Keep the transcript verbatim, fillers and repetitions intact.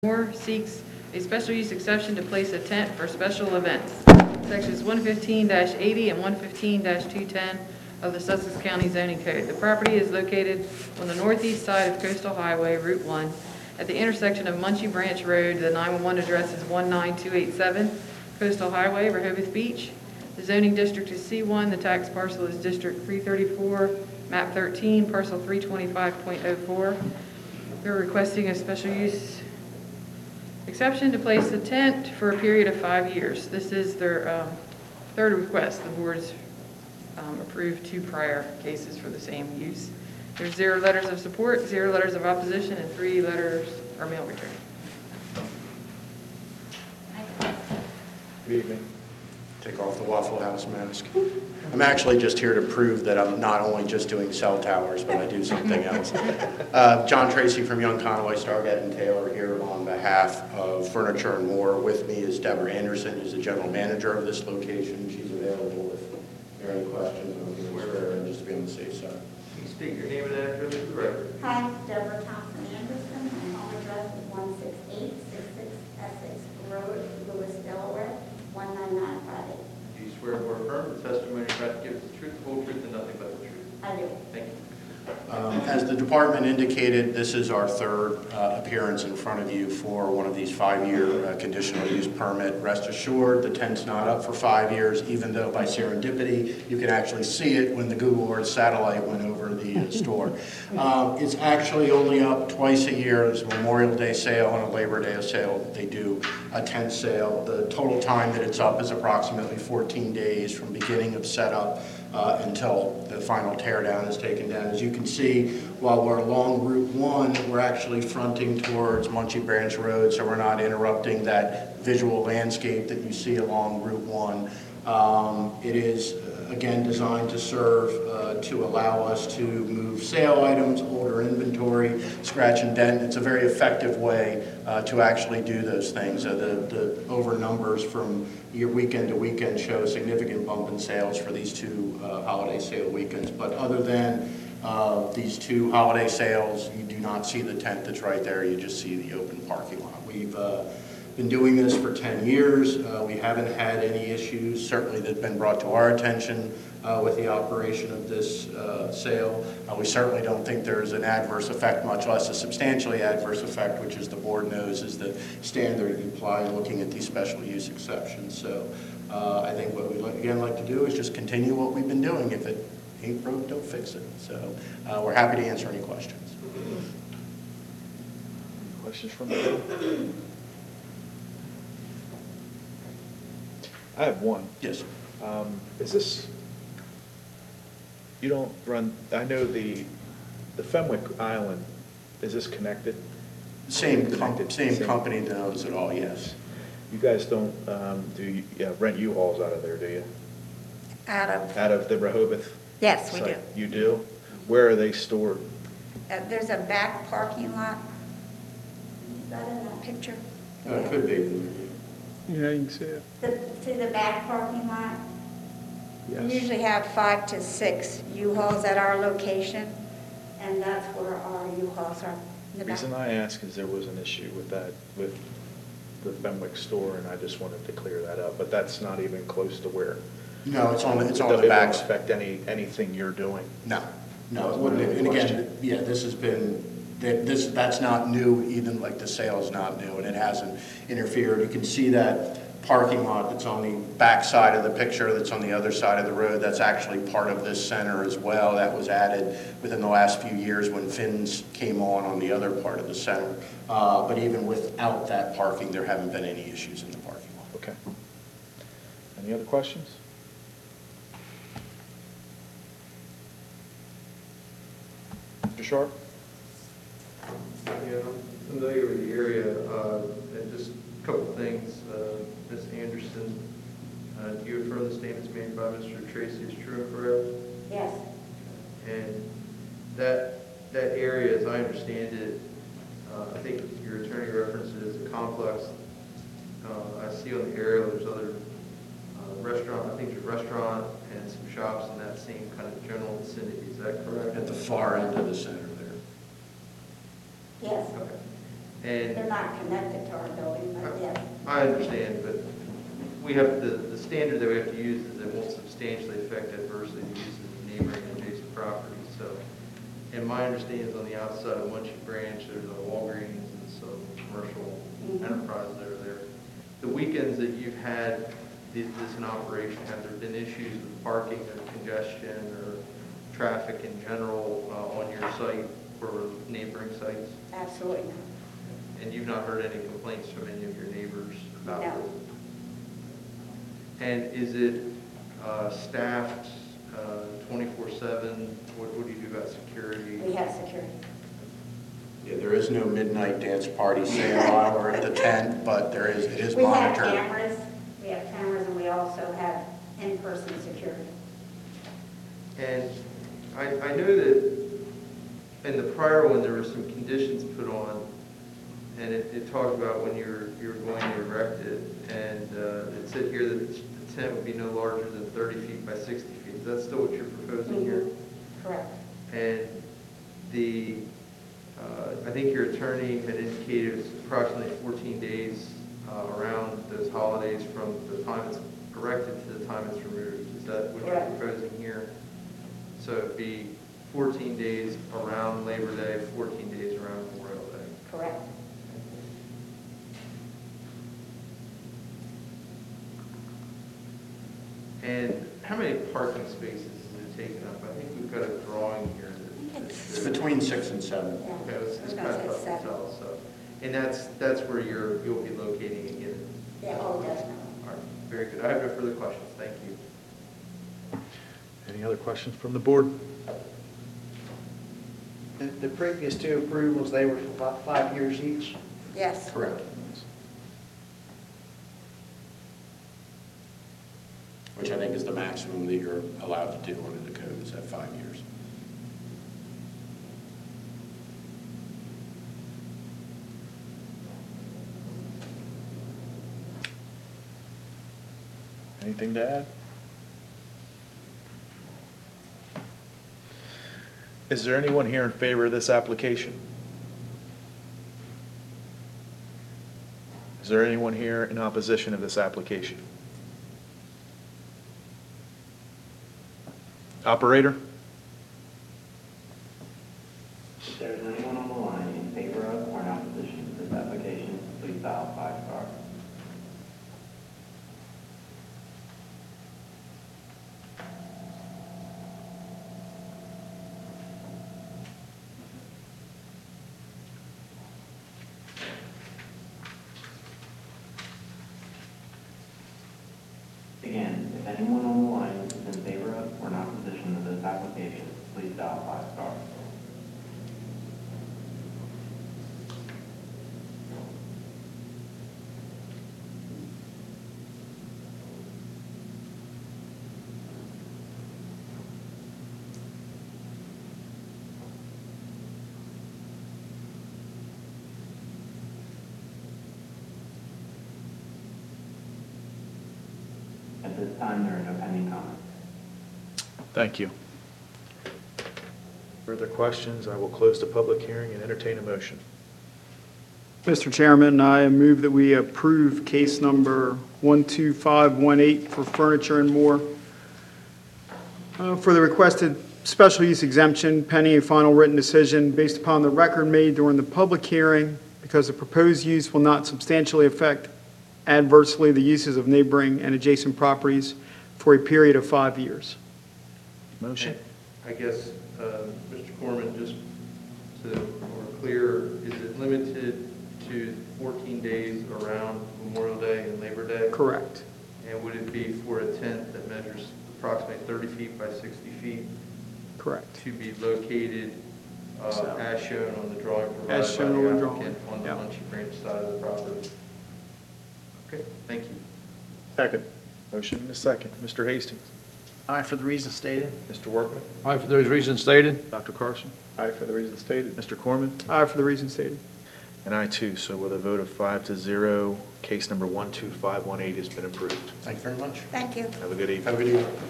Moore seeks a special use exception to place a tent for special events. Sections one fifteen eighty and one fifteen two ten of the Sussex County Zoning Code. The property is located on the northeast side of Coastal Highway, Route one, at the intersection of Munchie Branch Road. The nine one one address is one nine two eight seven Coastal Highway, Rehoboth Beach. The zoning district is C one. The tax parcel is District three thirty-four, map thirteen, parcel three twenty-five point oh four. They're requesting a special use exception to place the tent for a period of five years. This is their um, third request. The board's um, approved two prior cases for the same use. There's zero letters of support, zero letters of opposition, and three letters are mail return. Good evening. Take off the Waffle House mask. I'm actually just here to prove that I'm not only just doing cell towers, but I do something else. Uh, John Tracy from Young Conway, Stargate and Taylor here on behalf of Furniture and More. With me is Deborah Anderson, who's the general manager of this location. She's available if there are any questions. I'm going to swear in just to be on the safe side. Can you speak your name and address for the record? Hi, Deborah Thompson Anderson. My home address is one six eight six six Essex Road, Lewis, Delaware, one nine nine five eight. Do you swear or affirm the testimony you're about to give is the truth, the whole truth, and nothing but the truth? I do. Thank you. Um, as the department indicated, this is our third uh, appearance in front of you for one of these five-year uh, conditional use permit. Rest assured, the tent's not up for five years, even though by serendipity, you can actually see it when the Google Earth satellite went over the uh, store. Um, it's actually only up twice a year. There's a Memorial Day sale and a Labor Day sale. They do a tent sale. The total time that it's up is approximately fourteen days from beginning of setup Uh, until the final teardown is taken down. As you can see, while we're along Route one, we're actually fronting towards Munchie Branch Road, so we're not interrupting that visual landscape that you see along Route one. Um, it is, uh, again, designed to serve uh, to allow us to move sale items, older inventory, scratch and dent. It's a very effective way uh, to actually do those things. Uh, the, the over numbers from year weekend to weekend show a significant bump in sales for these two uh, holiday sale weekends. But other than uh, these two holiday sales, you do not see the tent that's right there. You just see the open parking lot. We've uh, been doing this for ten years. Uh, we haven't had any issues, certainly that have been brought to our attention uh, with the operation of this uh, sale. Uh, we certainly don't think there's an adverse effect, much less a substantially adverse effect, which, as the board knows, is the standard you apply in looking at these special use exceptions. So uh, I think what we'd like, again like to do is just continue what we've been doing. If it ain't broke, don't fix it. So uh, we're happy to answer any questions. Questions from the board? I have one. Yes. Um, is this, you don't run, I know the, the Fenwick Island, is this connected? Same, com Connected, same, same company that owns it all, yes. You guys don't um, do you, yeah, rent U-Hauls out of there, do you? Out of, Out of the Rehoboth? yes, we do. site? You do? Where are they stored? Uh, There's a back parking lot. Is that in that picture? Uh, it could be. Yeah, you can see it. The, see the back parking lot? We Yes. usually have five to six U-Hauls at our location, and that's where our U-Hauls are. in The the back. reason I ask is there was an issue with that, with the Fenwick store, and I just wanted to clear that up, but that's not even close to where. No, it's on the, it's It on won't the back. affect any, anything you're doing. No, no, That's it my wouldn't. only And again, question. yeah, this has been, that- this, that's not new, even like the sale is not new, and it hasn't interfered. You can see that parking lot that's on the back side of the picture, that's on the other side of the road. That's actually part of this center as well. That was added within the last few years when Finn's came on on the other part of the center. Uh, but even without that parking, there haven't been any issues in the parking lot. Okay. Any other questions? Mister Sharp? Yeah, I'm familiar with the area, uh, and just a couple of things. Uh, Miz Anderson, uh, do you affirm the statements made by Mister Tracy is true and correct? Yes. And that, that area, as I understand it, uh, I think your attorney referenced it as a complex. Uh, I see on the aerial there's other uh, restaurant, I think there's a restaurant and some shops in that same kind of general vicinity. Is that correct? At the far end of the center there. Yes. Okay. And They're not connected to our building, but yes. I understand, but we have, the, the standard that we have to use is it won't substantially affect adversely the uses of neighboring and adjacent properties. So, and my understanding is on the outside of Muncie Branch, there's a Walgreens and some commercial Mhm. enterprises that are there. The weekends that you've had this, this in operation, have there been issues with parking or congestion or traffic in general uh, on your site or neighboring sites? Absolutely not. And you've not heard any complaints from any of your neighbors about No. this? And is it uh, staffed twenty-four seven? What what do you do about security? We have security. Yeah, there is no midnight dance party sale hour at the tent, but there is, it is We have monitored. cameras, we have cameras, and we also have in-person security. And I I know that in the prior one, there were some conditions put on, and it it talked about when you're you're going to erect it, and uh, it said here that the tent would be no larger than thirty feet by sixty feet. Is that still what you're proposing here? Mhm. Correct. And the, uh, I think your attorney had indicated it's approximately fourteen days uh, around those holidays from the time it's erected to the time it's removed. Is that what you're Correct. proposing here? So it'd be fourteen days around Labor Day, fourteen days around Memorial Day. Correct. And how many parking spaces is it taking up? I think we've got a drawing here. that- It's between six and seven. Yeah. Okay, it's, I it's was kind gonna of say tough to seven. tell, so. And that's, that's where you're, you'll be locating again. Yeah, oh, definitely. All right, very good. I have no further questions. Thank you. Any other questions from the board? The the previous two approvals, they were for about five years each. Yes. Correct. Which I think is the maximum that you're allowed to do under the code, is at five years. Anything to add? Is there anyone here in favor of this application? Is there anyone here in opposition of this application? Operator? If there is anyone on the line in favor of or in opposition to this application, please dial five star. Again, if anyone on the line is in favor of or in opposition to this application, please dial five star. At this time, there are no pending comments. Thank you. Further questions? I will close the public hearing and entertain a motion. Mister Chairman, I move that we approve case number one two five one eight for Furniture and More uh, for the requested special use exemption pending a final written decision based upon the record made during the public hearing because the proposed use will not substantially affect adversely the uses of neighboring and adjacent properties for a period of five years. Motion? I guess, uh, Mister Corman, just to more clear, is it limited to fourteen days around Memorial Day and Labor Day? Correct. And would it be for a tent that measures approximately thirty feet by sixty feet Correct. to be located uh, So- as shown on the drawing provided by As shown on the the drawing, applicant on the yeah. Muncie Branch side of the property? Okay, thank you. Second. Motion and a second. Mister Hastings? Aye, for the reasons stated. Mister Workman? Aye, for those reasons stated. Doctor Carson? Aye for the reasons stated. Mister Corman? Aye for the reasons stated. And I too. So with a vote of five to zero, case number one two five one eight has been approved. Thank you very much. Thank you. Have a good evening. Have a good evening.